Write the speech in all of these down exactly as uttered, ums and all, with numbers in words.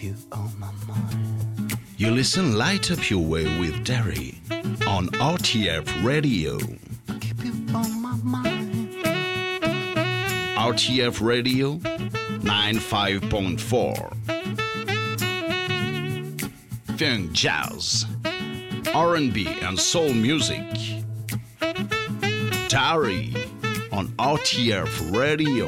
you on my mind. You listen Light Up Your Way with Derry on R T F Radio. I keep you on my mind. R T F Radio ninety-five point four. Funk, jazz, R and B and soul music. Derry on R T F Radio.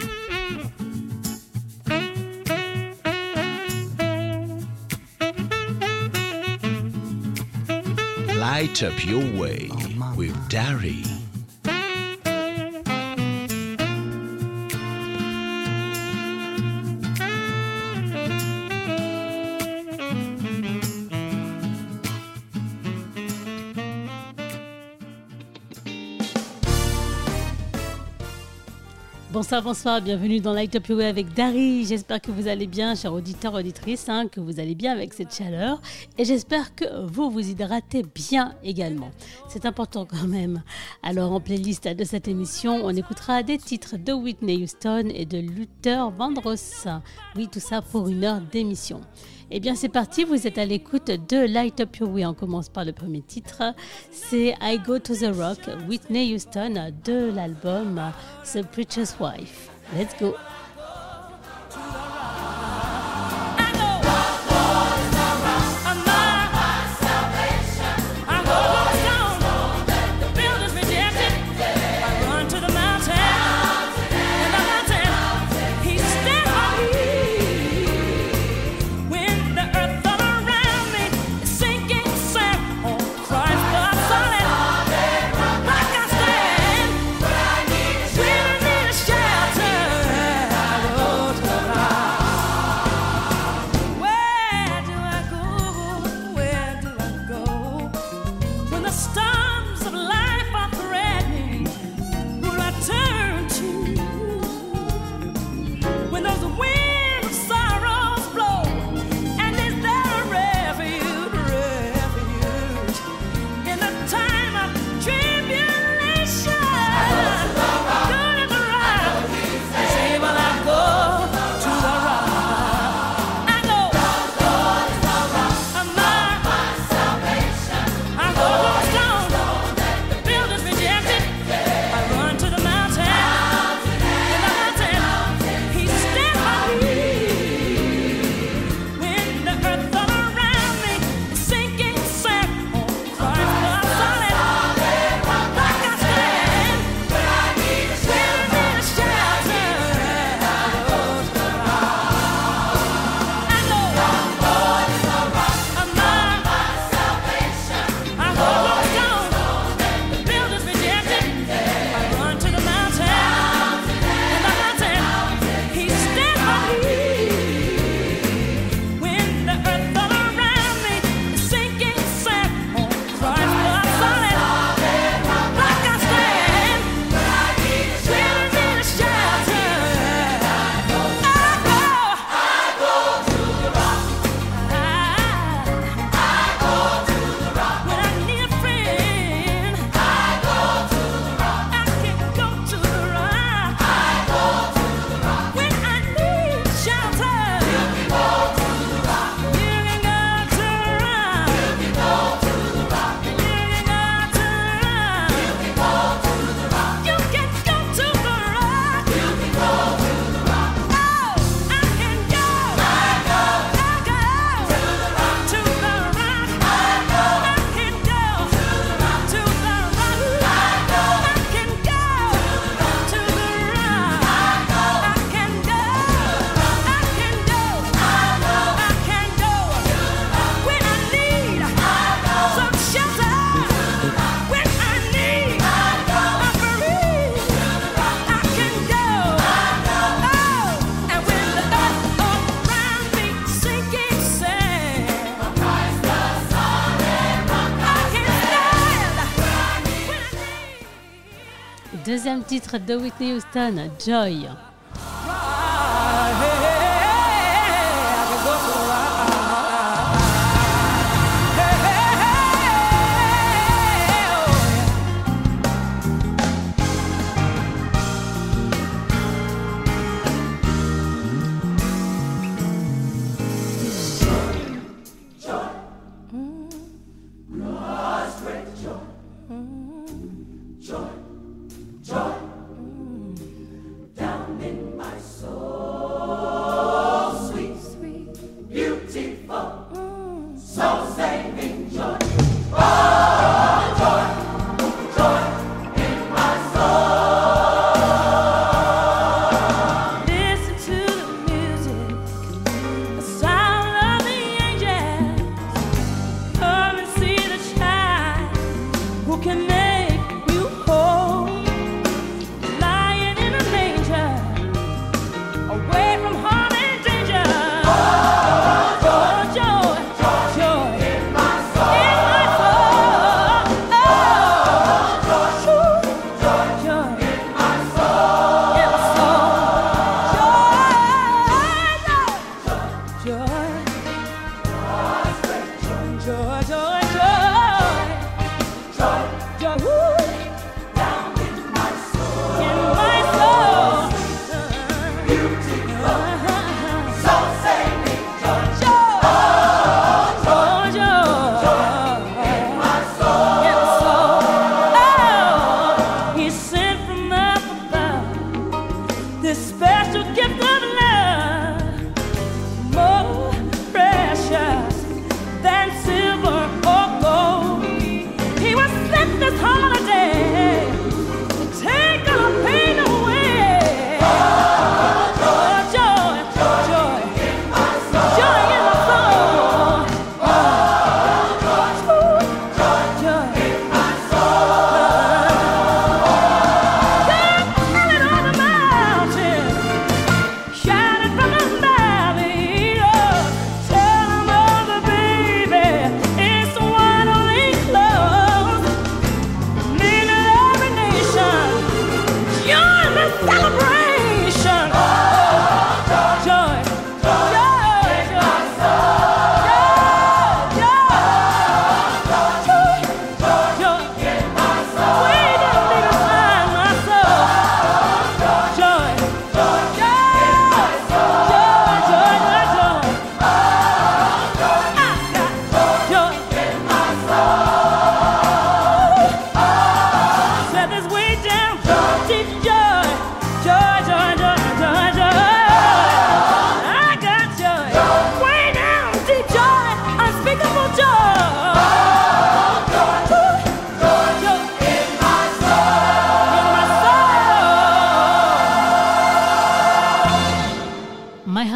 Light up your way with Derry. Bonsoir, bonsoir, bienvenue dans Light Up Your Way avec Dari. J'espère que vous allez bien, chers auditeurs, auditrices, hein, que vous allez bien avec cette chaleur. Et j'espère que vous vous hydratez bien également. C'est important quand même. Alors, en playlist de cette émission, on écoutera des titres de Whitney Houston et de Luther Vandross. Oui, tout ça pour une heure d'émission. Eh bien, c'est parti, vous êtes à l'écoute de Light Up Your Way. On commence par le premier titre. C'est I Go to the Rock, Whitney Houston, de l'album The Preacher's Wife. Let's go. Deuxième titre de Whitney Houston, Joy.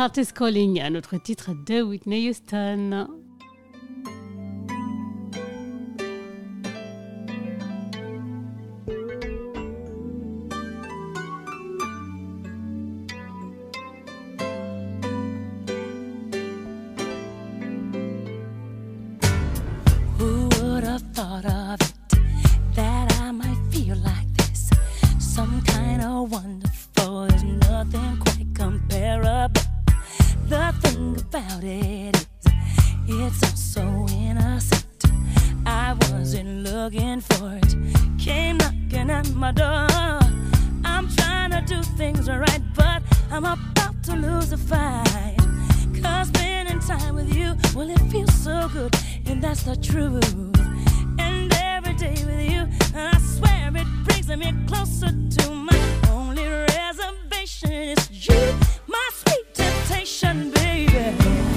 Heart is Calling, un autre titre de Whitney Houston. Who would have thought of it, that I might feel like this? Some kind of wonderful, there's nothing quite comparable. The thing about it is, it's all so innocent. I wasn't looking for it, came knocking at my door. I'm trying to do things right, but I'm about to lose a fight. Cause spending time with you, well, it feels so good, and that's the truth. And every day with you, I swear it brings me closer to my only reservation is you, my sweet temptation, baby.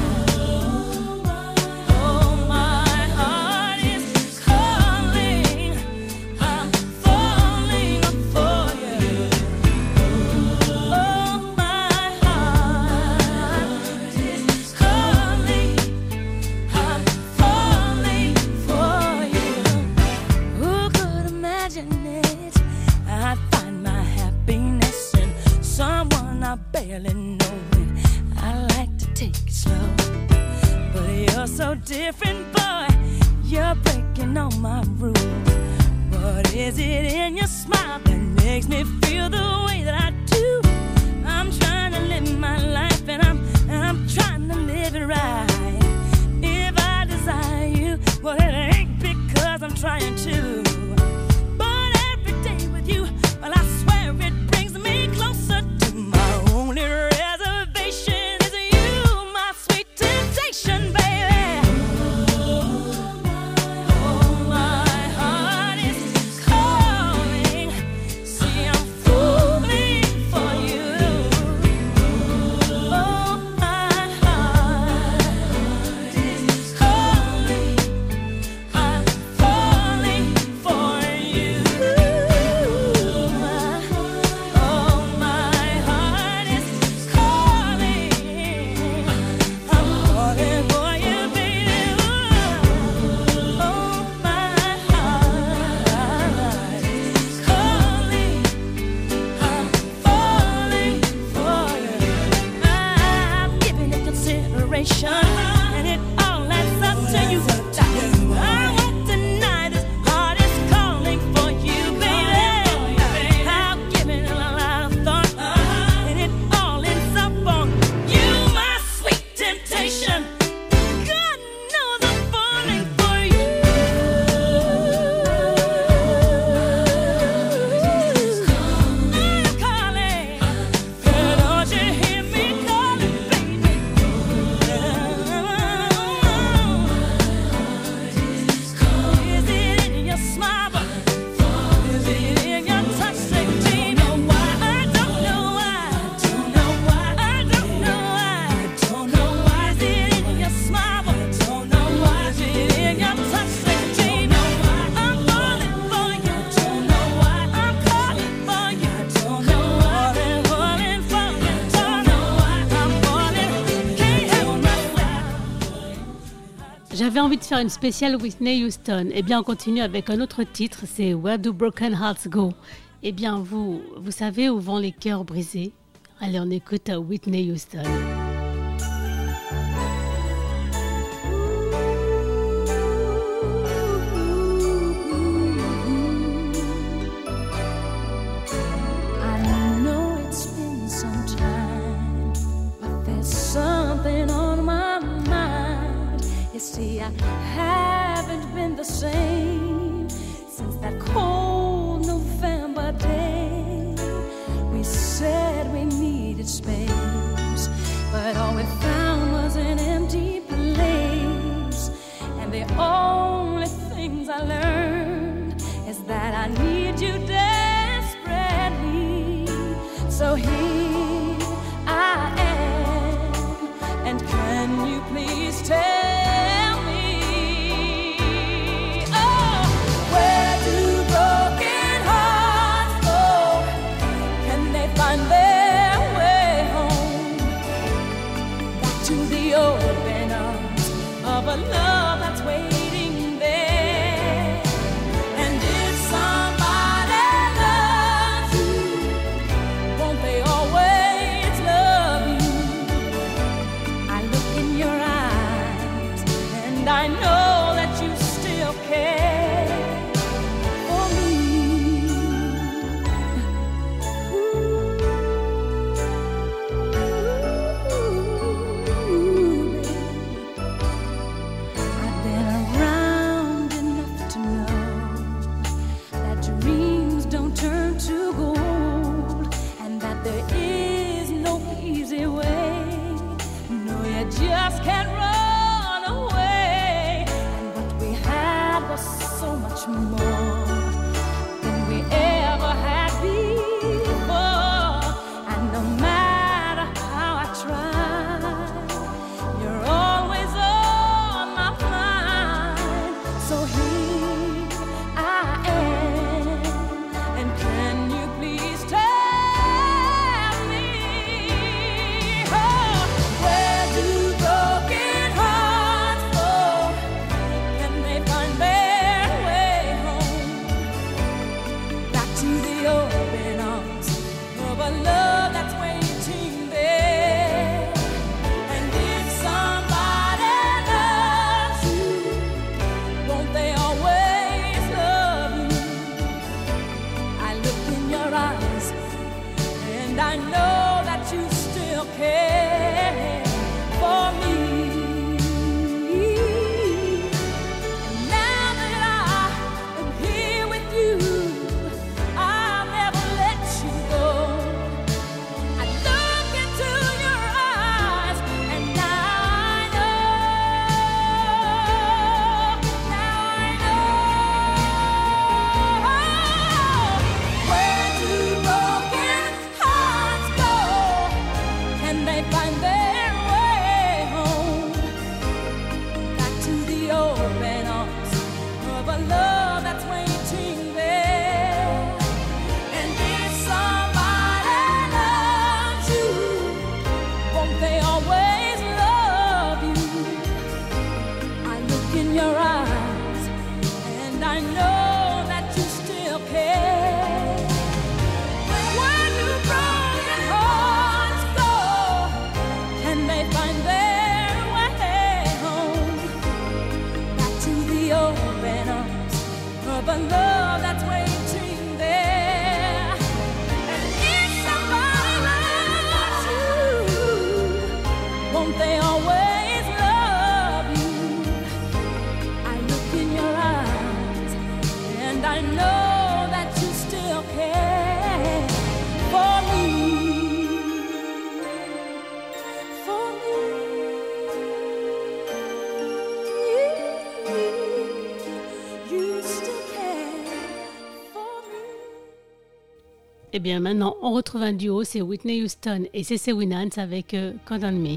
Oh, my heart is calling, I'm falling for you. Oh, my heart is calling, I'm falling for you. Who could imagine it? I'd find my happiness in someone I barely know. I like to take it slow, but you're so different, boy. You're breaking all my rules. What is it in your smile that makes me feel the way that I do? I'm trying to live my life, and I'm and I'm trying to live it right. If I desire you, well, it ain't because I'm trying to. But every day with you, well, I swear it brings me closer to my only reservation is you, my sweet temptation, baby. Oh, my heart is calling. See, I'm falling for you. Oh, my heart is calling. I'm falling for you. Oh, my heart is calling. I'm falling for you, baby. Oh, my heart is calling. I'm falling for you. I'm giving it consideration, and it all adds up to you. I won't deny this heart is calling for you, baby. I'm giving it a lot of thought, and it all ends up on you, my sweet temptation. God knows I'm falling for you. I'm calling. Girl, don't you hear me calling, baby? Is it in your smile? Is it in your touch? Say, do you know why? I don't know why. Don't know why. I don't know why. Don't know why. Is it in your smile? Don't know why. Is it in your touch? Say, do you know why? I'm falling for you. Don't know why. I'm calling for you. Don't know why. I'm falling for you. Don't know why. I'm falling. Can't help myself. J'avais envie de faire une spéciale Whitney Houston. Eh bien, on continue avec un autre titre, c'est Where Do Broken Hearts Go? Eh bien, vous, vous savez où vont les cœurs brisés? Allez, on écoute euh, Whitney Houston. I know it's been some time, but there's something on my mind. You see, I haven't been the same since that cold November day. We said we needed space, but all we found was an empty place. And the only things I learned is that I need you desperately. So here I am, and can you please tell me, oh, where do broken to the open arms of a love that's waiting there. And if somebody loves you, won't they always love you? I look in your eyes and I know that you still care for me. I've been around enough to know that dreams don't turn to gold, and that there is no easy way. No, you just can't run away. And what we had was so much more than we ever had before. And no matter how I try, you're always on my mind. So here I am, and can you please tell me, oh, where do broken hearts go? Can they find their way home? Back to the open arms of a love that's waiting there. And if somebody loves you, won't they always love you? I look in your eyes and I know that you still care for me. And now that I am here with you, I'll never let you go. I look into your eyes and now I know, now I know. Where do broken hearts go? Can they find their way home? Back to the open arms of a love that's waiting there. And if somebody loves you, won't they always love you? I look in your eyes and I know that you still care. Where do broken hearts go? Can they find their way home? Back to the open arms of a love that's waiting there. And if somebody loves you, won't they always love you? I look in your eyes and I know that you still care for me. For me. You still care for me. Eh bien, maintenant, on retrouve un duo, c'est Whitney Houston et C C Winans avec euh, Count on Me.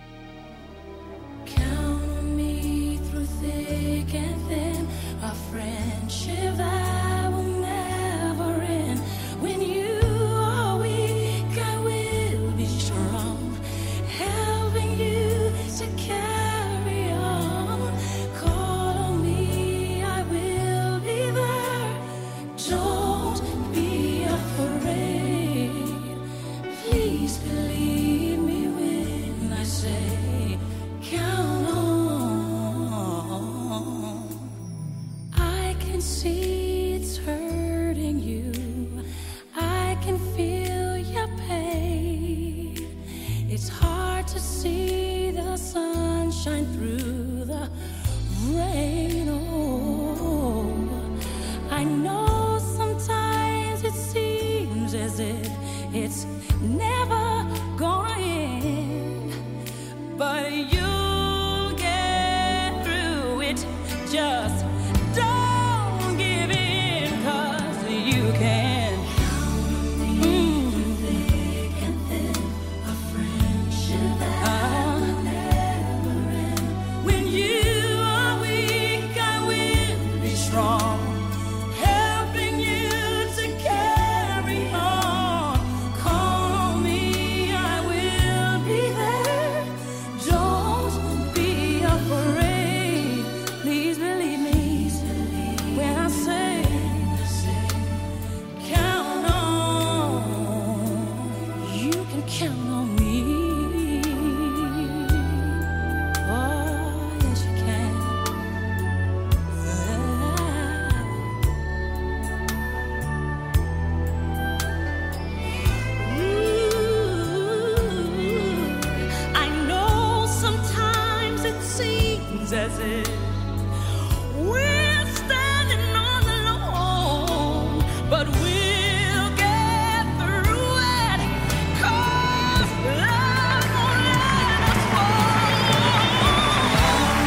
Count on me through thick and thin, a friendship that will never end. When you are weak, I will be strong, helping you to carry on. Call on me, I will be there. Don't be afraid. Please believe me when I say, count on. I can see it's hurting you. I can feel your pain. It's hard to see the sunshine through the rain. Oh, I know sometimes it seems as if it's never gonna end, but you'll get through it. Just don't give in, 'cause you can. Mm. Ah. When you are weak, I will be strong, helping you to carry on. Call me, I will be there. Don't says it. We're standing all alone, but we'll get through it, 'cause love won't let us fall.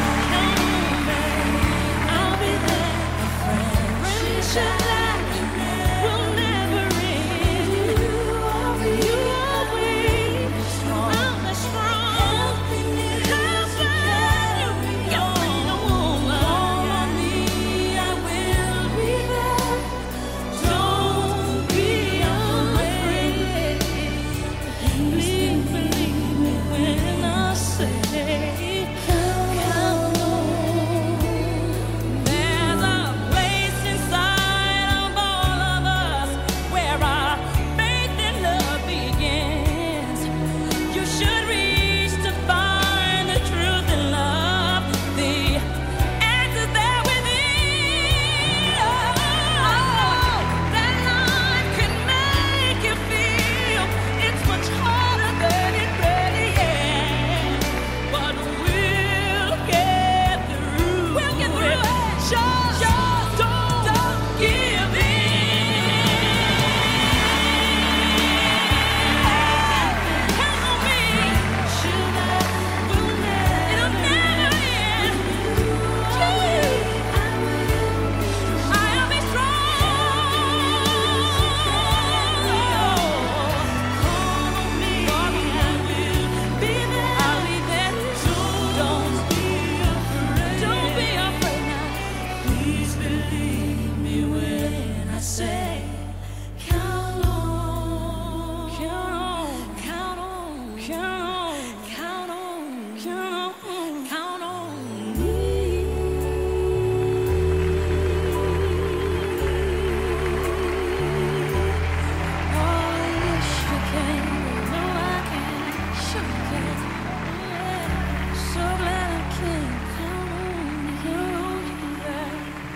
I'll be there, my friend. Friendship that will never end. You always, you always strong. I'm as strong. Help me, you're the woman. Call on me, I will be there. Don't be afraid. Please believe me when I say, count on. There's a place inside of all of us where our faith and love begins. You should reach to find the truth and love. The answer's there within. Oh, that life can make you feel it's much harder than it really is. But we'll get through. We'll get through it. Just, just don't, don't give in. Count on me. It'll never end. I'll be strong. Call on me. I will be there. I'll be there. Don't be afraid. Don't be afraid now. Please believe me when I say, count on, count on, count on, count on, count on, count on, count on me. Oh, yes, you can. No, I can. Sure can. Yeah. So glad I can. Count on, count on, yeah.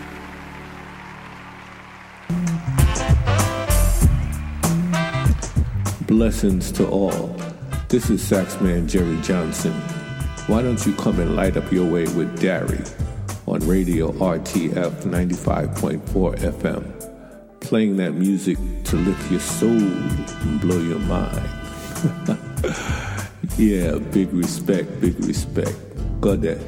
Blessings to all. This is Saxman Jerry Johnson. Why don't you come and light up your way with Dari on Radio R T F ninety-five point four F M, playing that music to lift your soul and blow your mind. Yeah, big respect, big respect. Got that.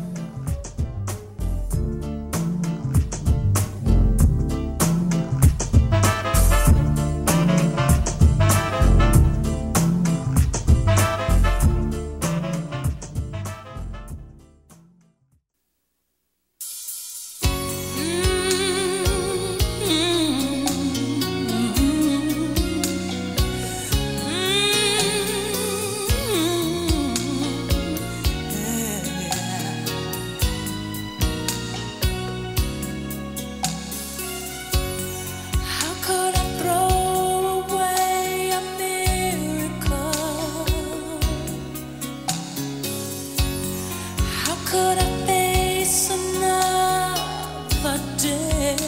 How could I throw away a miracle? How could I face another day?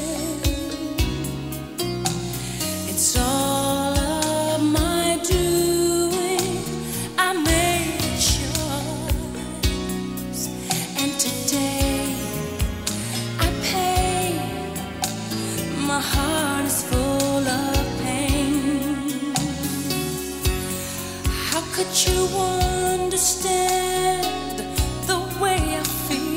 It's all of my doing. I made a choice, and today I pay. My heart is full of pain. How could you understand the way I feel?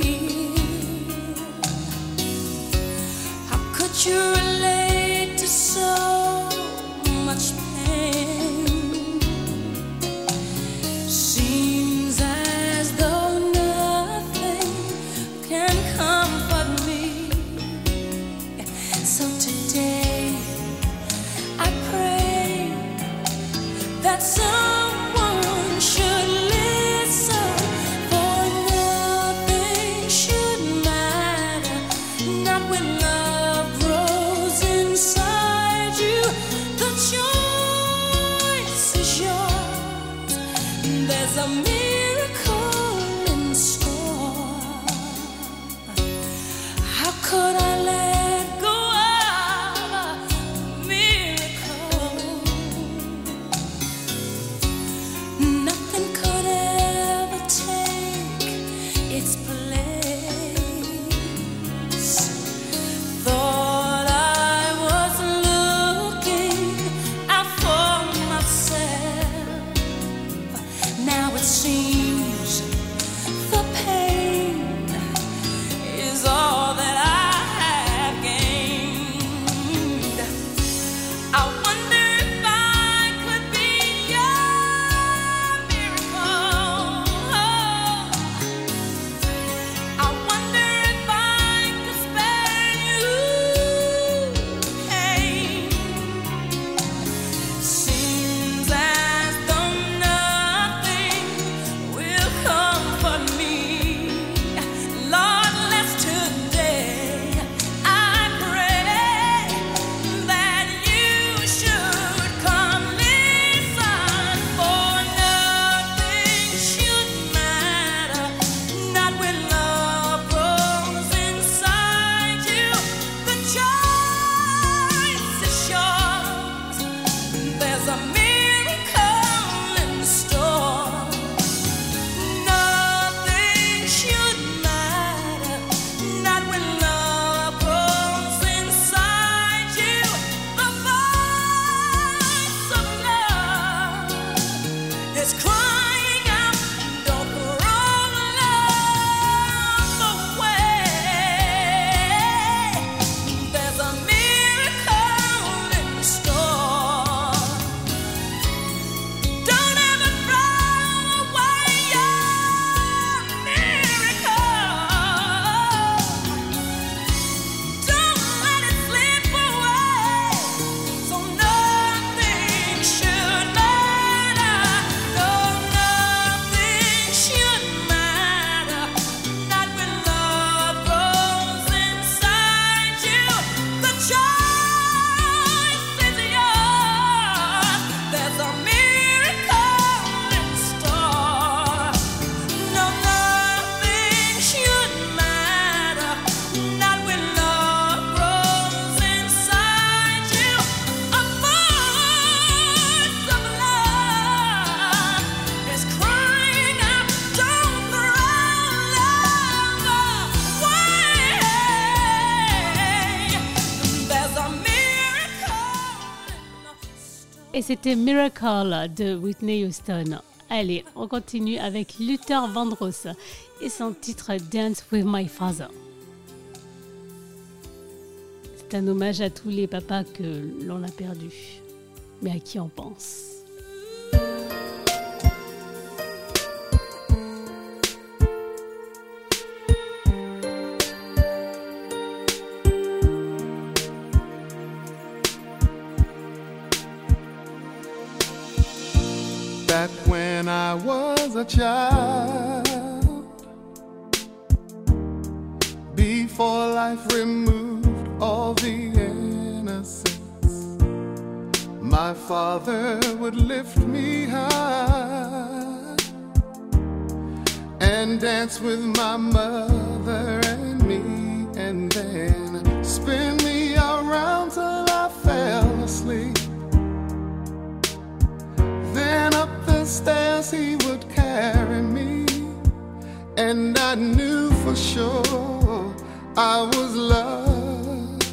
Et c'était Miracle de Whitney Houston. Allez, on continue avec Luther Vandross et son titre Dance with My Father. C'est un hommage à tous les papas que l'on a perdus, mais à qui on pense. Back when I was a child, before life removed all the innocence, my father would lift me high and dance with my mother and me, and then spin me around till I fell asleep. Then up the stairs he would carry me, and I knew for sure I was loved.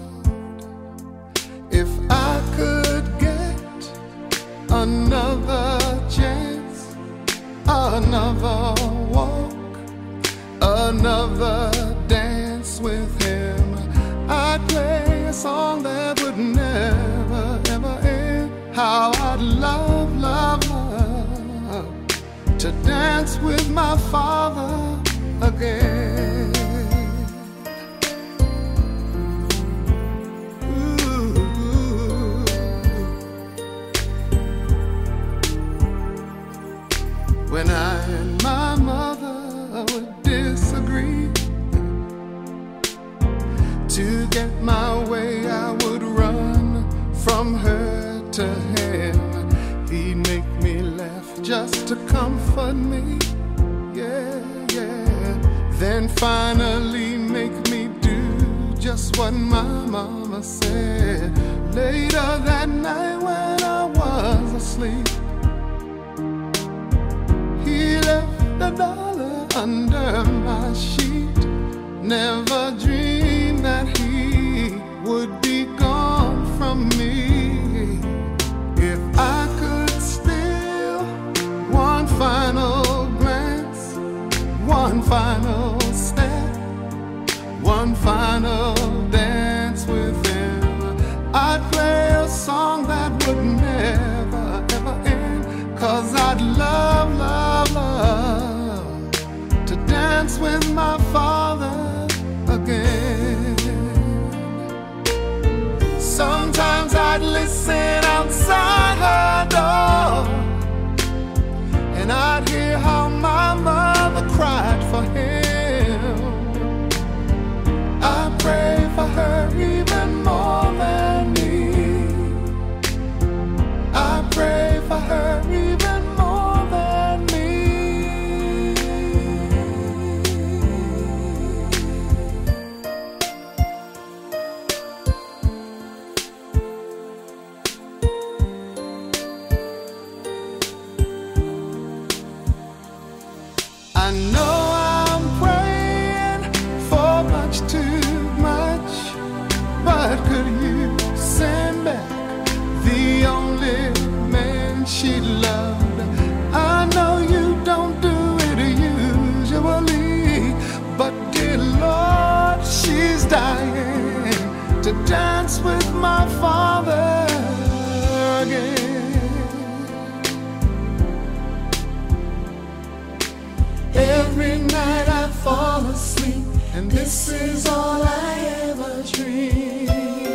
If I could get another chance, another walk, another dance with him, I'd play a song that would never, ever end. How I'd love, love, love to dance with my father again. Ooh. When I and my mother would disagree, to get my way I would run from her to him. He'd make me laugh just to comfort me, yeah, yeah. Then finally make me do just what my mama said. Later that night when I was asleep, he left a dollar under my sheet. Never dreamed that he would be gone from me. If I could steal one final glance, one final step, one final dance with him, I'd play a song that would never, ever end. Cause I'd love, love, love to dance with my father again. Sometimes I'd listen outside her door, and I'd hear how my mother cried for him. I pray for her even more than me. I pray for her even more than me. I know I'm praying for much too much, but could you send back the only man she loved? I know you don't do it usually, but dear Lord, she's dying to dance with my father again. Every night I fall asleep, and this is all I ever dream.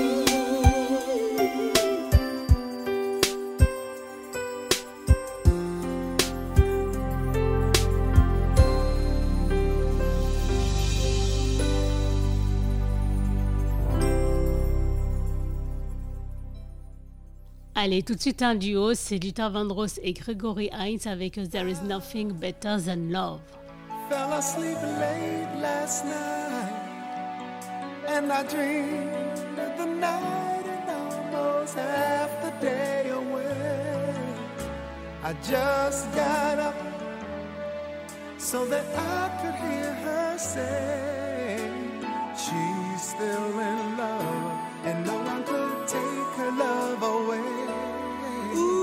Allez, tout de suite un duo, c'est Luther Vandross et Gregory Hines avec There Is Nothing Better Than Love. Fell asleep late last night, and I dreamed of the night and almost half the day away. I just got up so that I could hear her say she's still in love, and no one could take her love away. Ooh.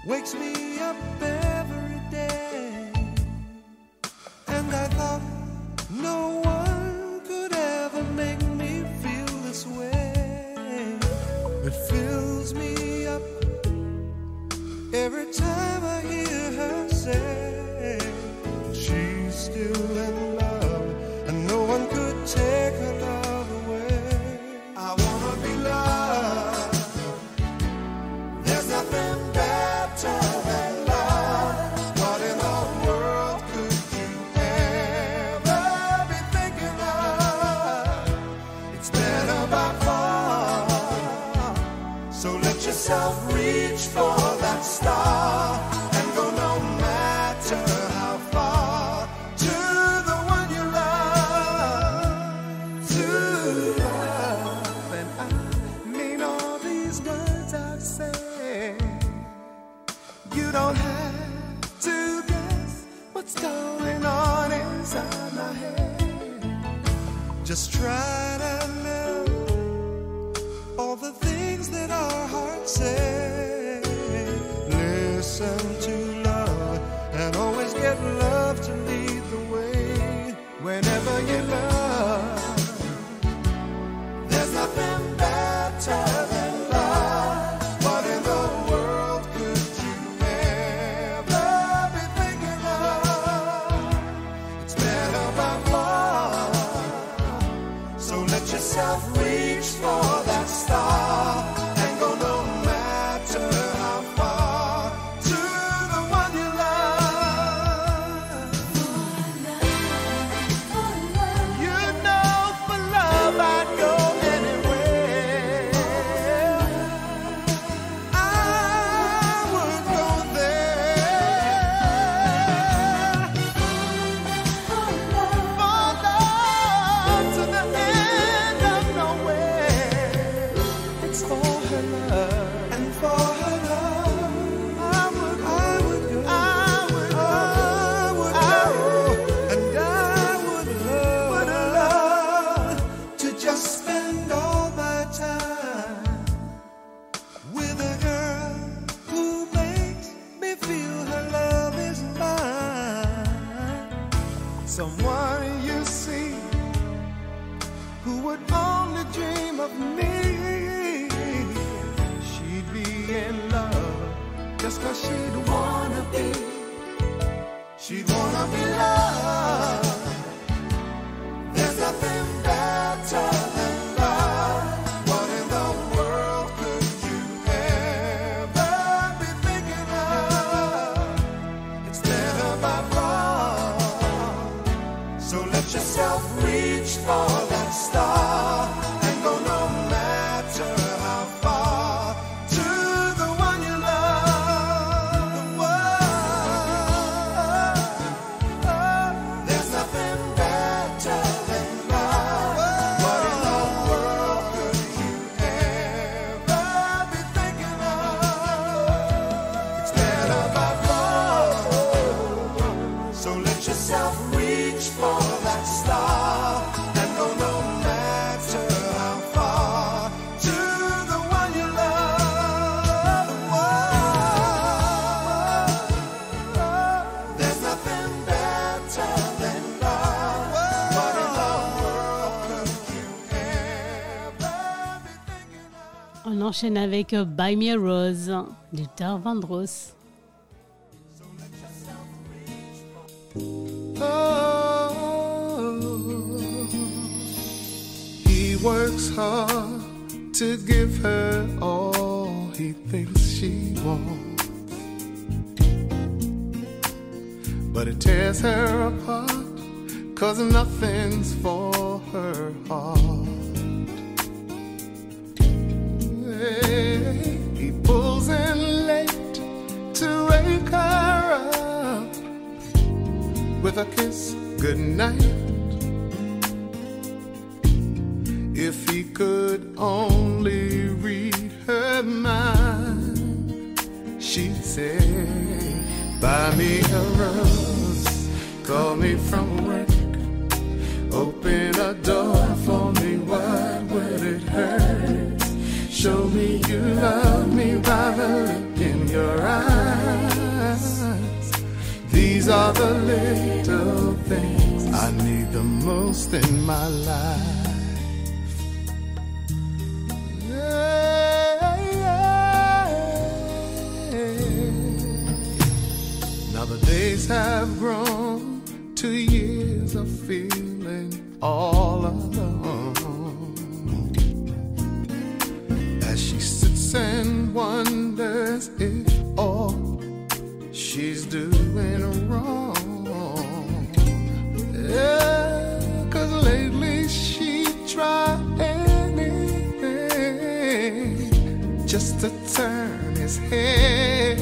wakes me up every day. And I thought no one could ever make me feel this way. It fills me up every time I hear her say she's still in love and no one could take her love away. I wanna be loved. There's nothing better than love. What in the world could you ever be thinking of? It's better by far. So let yourself reach for that star and go no matter how far to the one you love, to love. And I mean all these words I've said. You don't have to guess what's going on inside my head. Just try to know all the things that our hearts say. Listen to love and always get love to lead the way. Whenever you love, there's nothing better than love. What in the world could you ever be thinking of? It's better by far. So let yourself reach for that star and go no matter how far to the one you love. You know for love I'd go anywhere. I would go there. For love to the end of nowhere. It's for her love and for her love. I would, I would go, I would, I would, I would, and I would love, would love to just spend all my time with a girl who makes me feel her love is mine. Someone you see who would only dream of me. She'd be in love just cause she'd wanna be. She'd wanna be loved. There's nothing better than love. What in the world could you ever be thinking of? It's better by far. So let yourself reach for that star and go no matter how far to the one you love. The world, there's nothing better than love. What in the world could you ever be thinking of? It's better by far. So let yourself reach for that star and go no matter how far to the one you love. The world, there's nothing better than love. What in the world could you ever be thinking of? On enchaîne avec euh, Buy Me a Rose de Luther Vandross. Oh, he works hard to give her all he thinks she wants, but it tears her apart, 'cause nothing's for her heart. Hey, he pulls in late to wake her up with a kiss goodnight. If he could only read her mind, she'd say, buy me a rose, call me from work, open a door for me, what would it hurt? Show me you love me by the look in your eyes. These are the little things I need the most in my life. Yeah, yeah. Now the days have grown to years of feeling all alone, as she sits and wonders if all she's doing wrong. Yeah, 'cause lately she tried anything just to turn his head.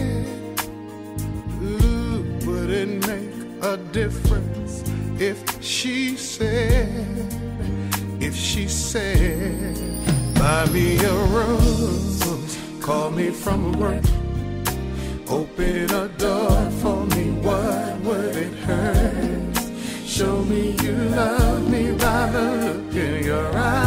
Ooh, would it make a difference if she said, if she said, buy me a rose, call me from work, open a door for me, what would it hurt? Show me you love me by the look in your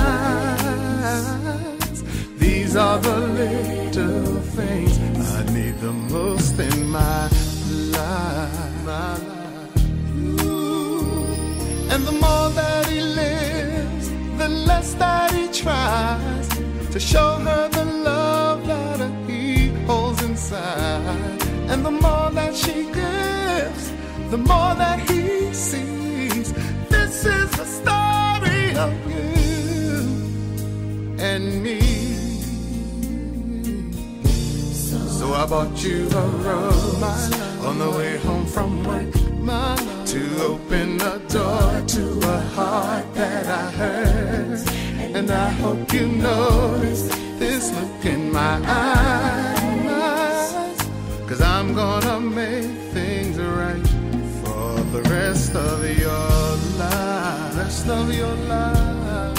eyes. These are the little things I need the most in my life. My life. Ooh. And the more that he lives, the less that he tries to show her the love that he holds inside. And the more that she gives, the more that he sees. This is the story of you and me. So I bought you a rose on the way home from work, to open a door to a heart that I heard. And I hope you notice this look in my eyes, 'cause I'm gonna make things right for the rest of your life. Rest of your life.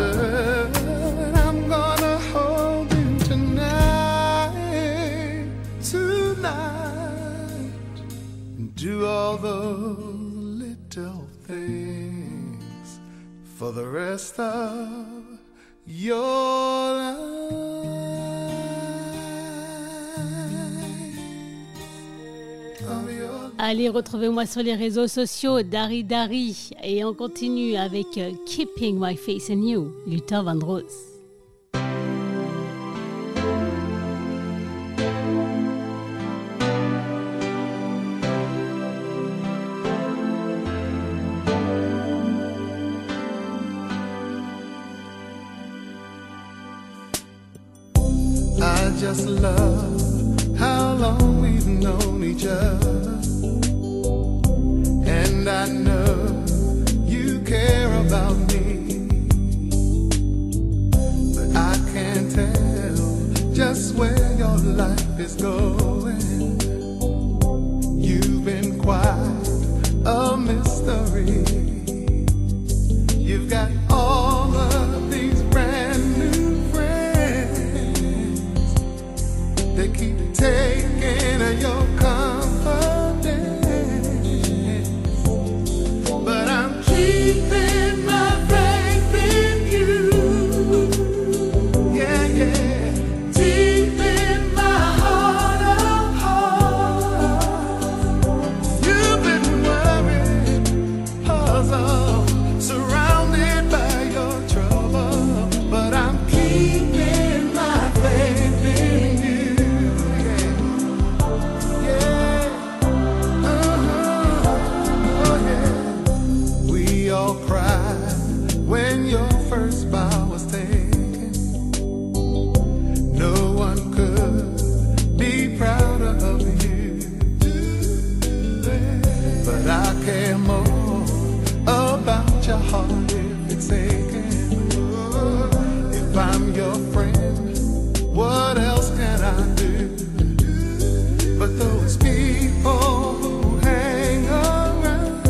I'm gonna hold you tonight, tonight. Do all those little things for the rest of your life. Allez, retrouvez-moi sur les réseaux sociaux, Dari Dari. Et on continue avec euh, Keeping My Face in You, Luther Vandross. I just love how long we've known each other, and I know you care about me, but I can't tell just where your life is going. You've been quite a mystery. You've got all of these brand new friends. They keep taking your confidence, but I'm keeping my faith in you. Yeah, yeah, deep in my heart of hearts. You've been worried, puzzled, surrounded by your trouble, but I'm keeping my faith in you. When your first vow was taken, no one could be prouder of you, but I care more about your heart if it's aching. If I'm your friend, what else can I do? But those people who hang around,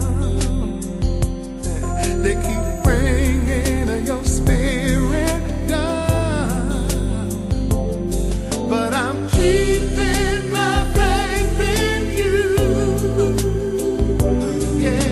they keep bringing your spirit down, but I'm keeping my faith in you. Yeah.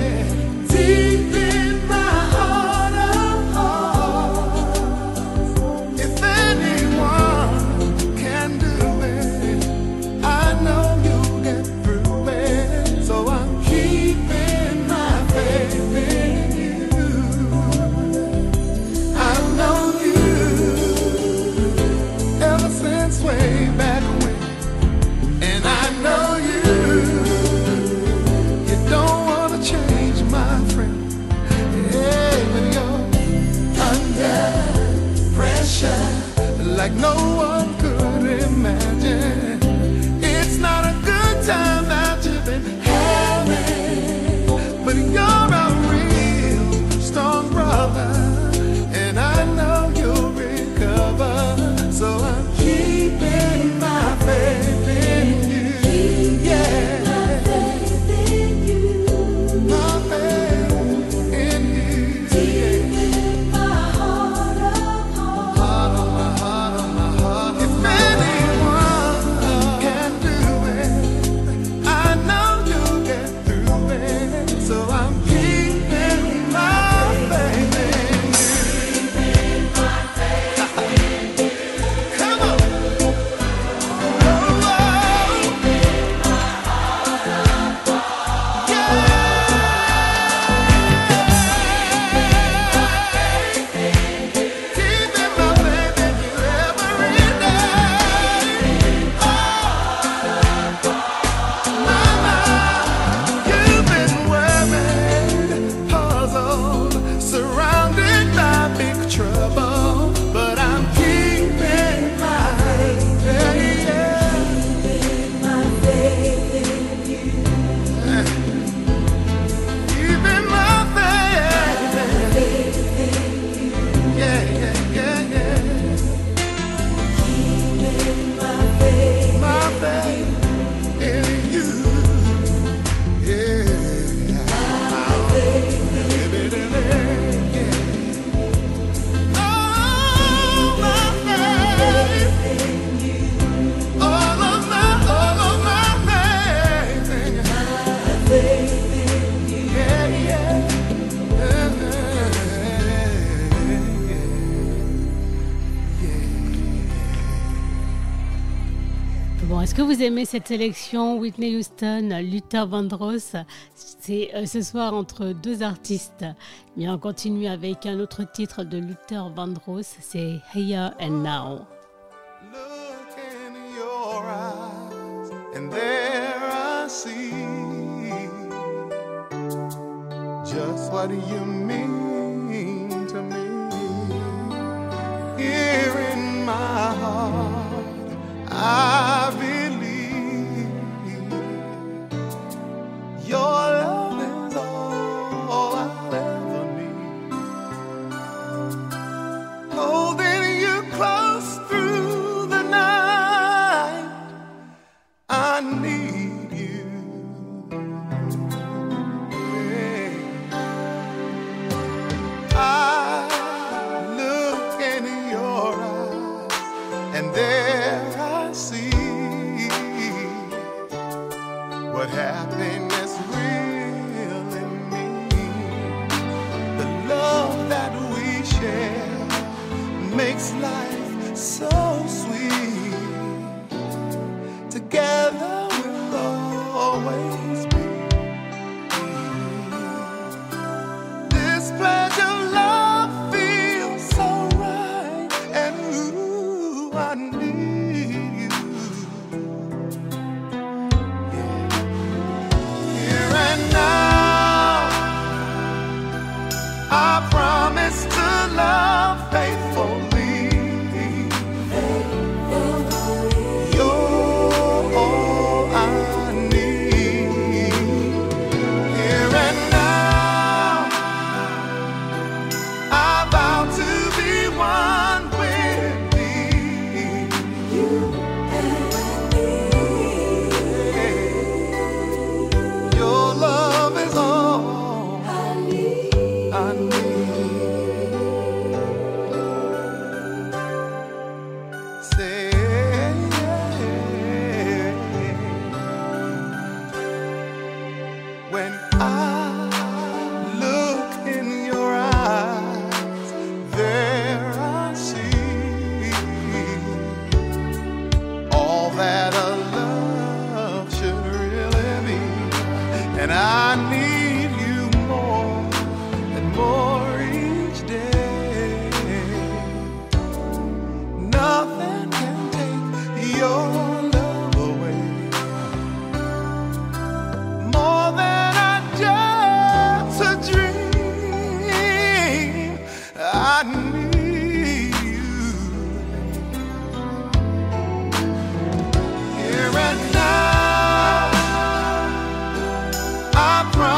Est-ce que vous aimez cette sélection Whitney Houston, Luther Vandross? C'est euh, ce soir entre deux artistes. Mais on continue avec un autre titre de Luther Vandross, c'est Here and Now. Look in your eyes, and there I see just what you mean to me. Here in my heart, I believe your love is all I'll ever need. Holding you close through the night, I need you. Yeah. I look in your eyes, and there I see what happiness really means. The love that we share makes life so sweet. Together we'll always be. This pledge of love feels so right, and ooh, I need you. Yeah. Here and now, I promise to love faithfully. You're all I need. Here and now, I vow to be one with thee. You and me. Your love is all I need. I need. Say, when I look in your eyes, there I see all that a love should really be. And I need you more and more each day. Nothing can take your love away. More than I dare to dream. I need you. Here and now, I promise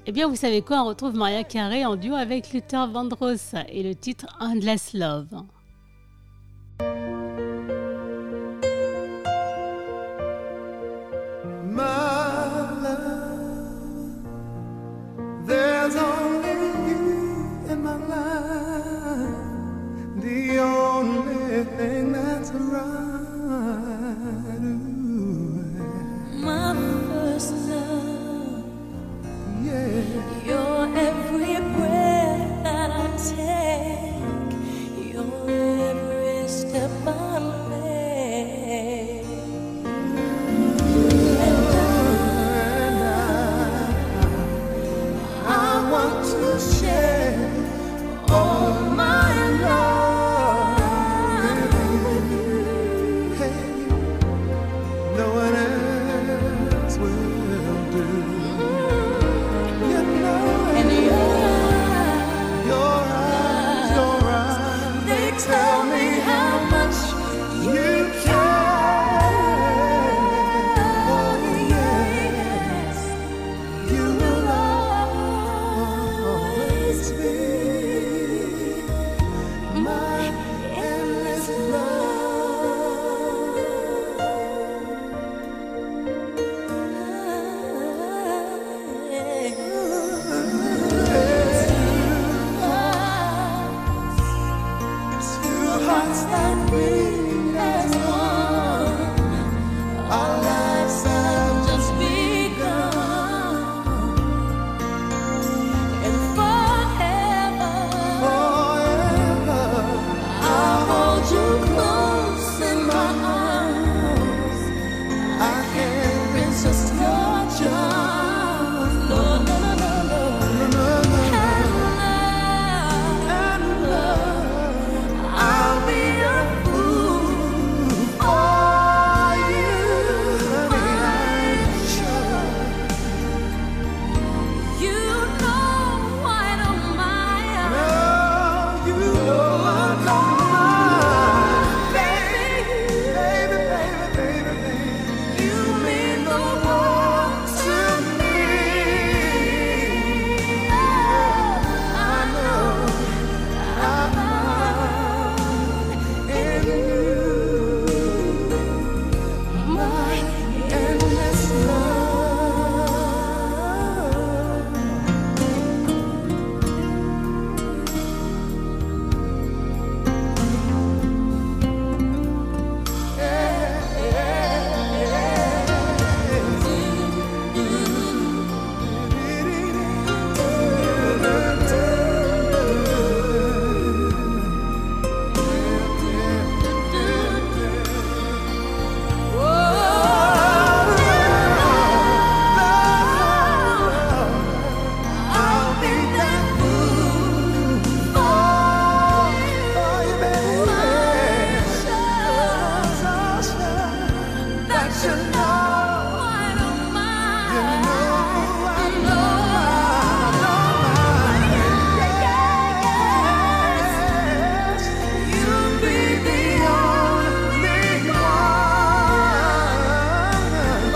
Eh bien, vous savez quoi? On retrouve Mariah Carey en duo avec Luther Vandross et le titre Endless Love. My love, there's only you in my life, the only thing that's right. Ooh. My first love, Yeah. your every breath that I take, your every step I make. And I, I want to share all my love with you. Hey, no one else will do. You know And your your eyes, your eyes, they tell me how much you care. Oh yes, you will always be my endless Two hearts that beat as one. Our lives have just begun. and forever forever. I'll hold you close in my arms. I can't Resist your charms. No, no, no, no, no. remember. And love, I'll be a fool for you. I'm sure you know I don't mind. Now you know I don't mind. Baby, Baby, baby, baby, baby. you mean the world to me. I know I found in you my endless I'll be that fool for you, baby. So sure that you know I don't mind. I know you'll be the only one.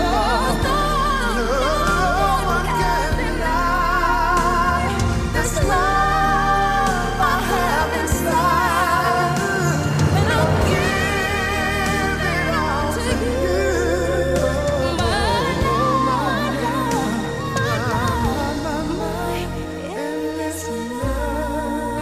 No one can deny this love I have inside, and I'll give it all to you. My love, my love, my love, my endless love.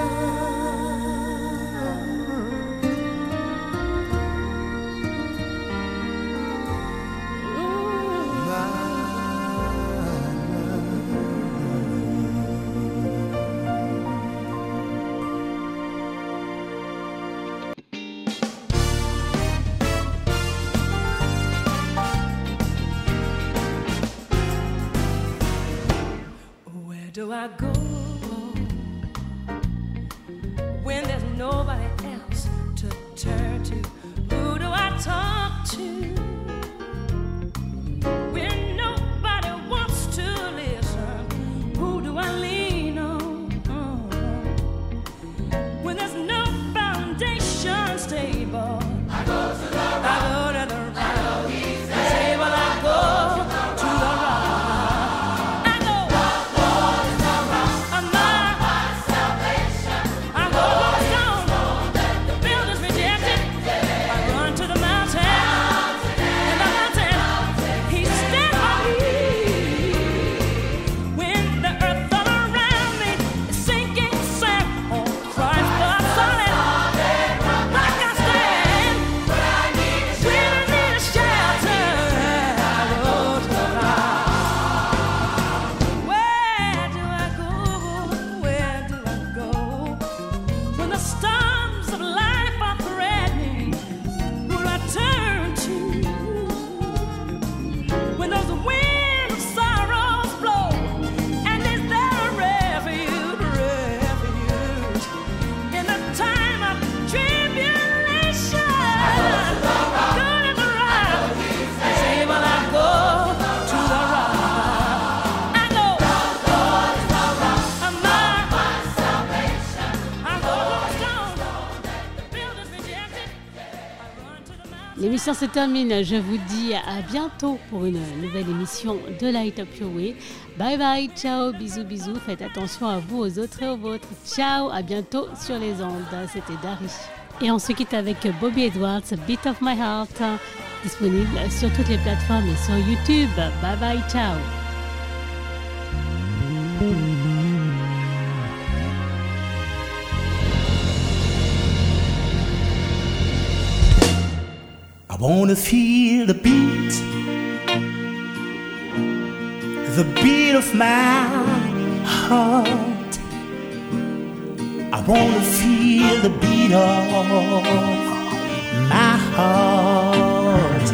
Where do I go when there's nobody else to turn to? Who do I talk to when nobody wants to listen? Who do I lean on when there's no foundation stable? I go to the rock. I go to the rock. I know he's there. Say, well, I go to the rock. I go. L'émission se termine. Je vous dis à bientôt pour une nouvelle émission de Light Up Your Way. Bye bye, ciao, bisous, bisous. Faites attention à vous, aux autres et aux vôtres. Ciao, à bientôt sur les ondes. C'était Dari. Et on se quitte avec Bobby Edwards, Beat of My Heart, disponible sur toutes les plateformes et sur YouTube. Bye bye, ciao. I wanna feel the beat, the beat of my heart. I wanna feel the beat of my heart.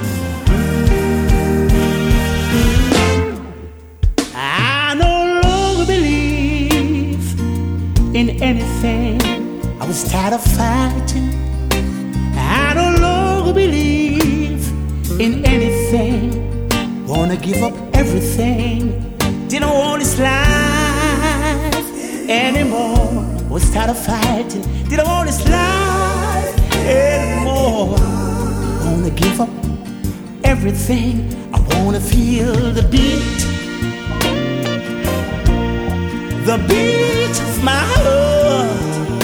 I no longer believe in anything. I was tired of fighting. I no longer believe in anything. Wanna give up everything. Didn't want this life anymore. Was tired of fighting. Didn't want this life anymore. Wanna give up everything. I wanna feel the beat, the beat of my heart.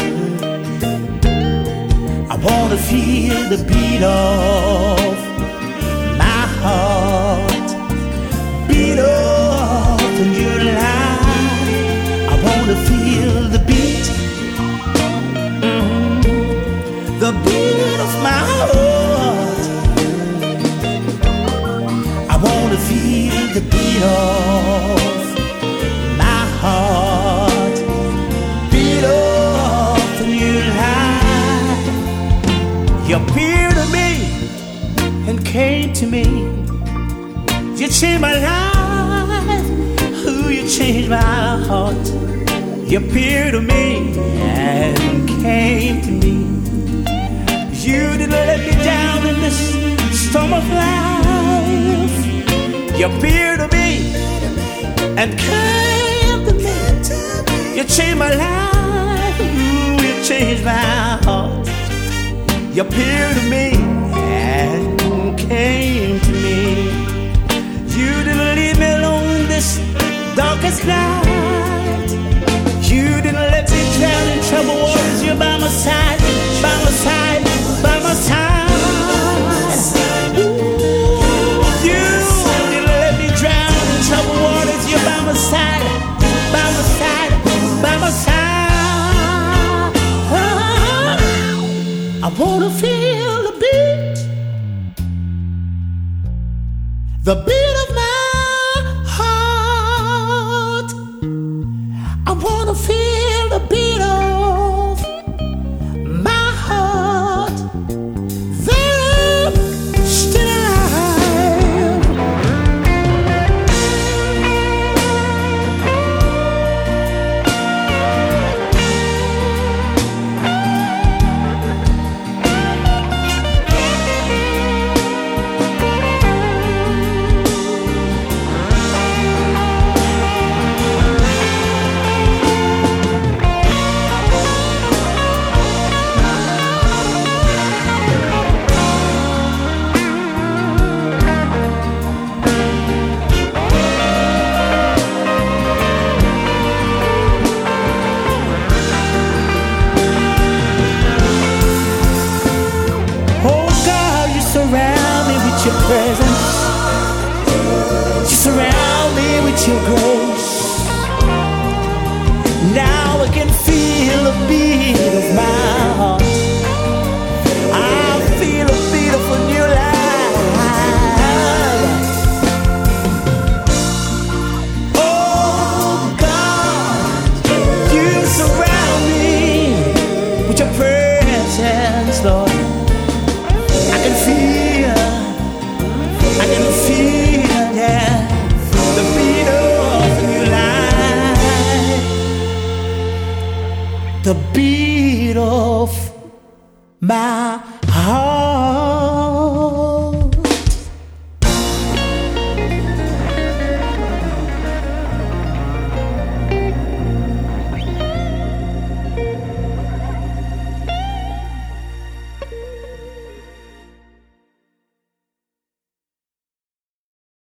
I wanna feel the beat of my heart, beat of the new life. I wanna feel the beat, mm-hmm. the beat of my heart. I wanna feel the beat of my heart, beat of the new life. You appeared to me and came to me. You changed my life. Ooh, you changed my heart. You appeared to me and came to me. You didn't let me down in this storm of life. You appeared to me and came to me. You changed my life. Ooh, you changed my heart. You appeared to me and came to me. You didn't leave me alone in this darkest night. You didn't let me drown in troubled waters. You're by my side, by my side, by my side. Ooh, you didn't let me drown in troubled waters. You're by my side, by my side, by my side. I wanna feel the beat, the beat of my heart. I wanna feel the beat of my heart. They're still alive. Your presence, you surround me with your grace. Now I can feel the beat of my heart. I feel a beautiful new life. Oh God, you surround me with your presence, Lord. I can feel, I can feel, yeah, the beat of the new life, the beat of my